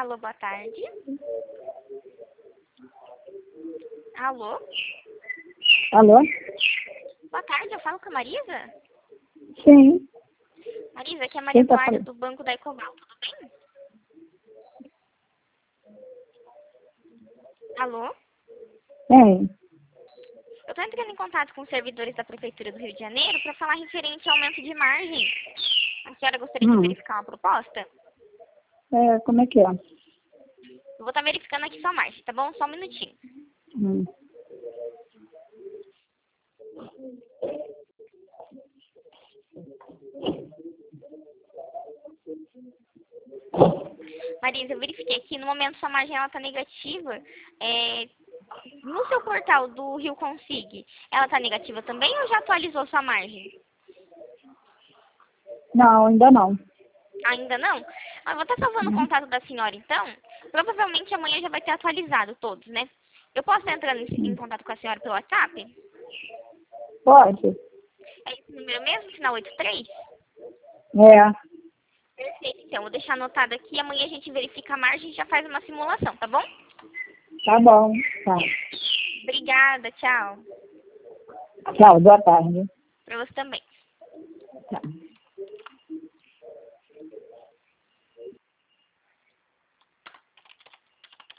Alô, boa tarde. Alô? Alô? Boa tarde, eu falo com a Marisa? Sim. Marisa, aqui é a Maria Quem tá Eduarda falando? do Banco da Ecobal, tudo bem? Alô? Sim. Eu tô entrando em contato com os servidores da Prefeitura do Rio de Janeiro para falar referente ao aumento de margem. A senhora gostaria de verificar uma proposta? Como é que é? Eu vou estar verificando aqui sua margem, tá bom? Só um minutinho. Hum. Marisa, eu verifiquei aqui, no momento sua margem ela tá negativa. No seu portal do Rio Consig, ela tá negativa também ou já atualizou sua margem? Não, ainda não. Ainda não? Eu vou estar salvando o contato da senhora, então. Provavelmente amanhã já vai ter atualizado todos, né? Eu posso estar entrando em contato com a senhora pelo WhatsApp? Pode? É esse número mesmo, final 83? É. Perfeito, então. Vou deixar anotado aqui. Amanhã a gente verifica a margem e já faz uma simulação, tá bom? Tá bom. Tá. Obrigada, tchau. Tchau, boa tarde. Pra você também. Tá.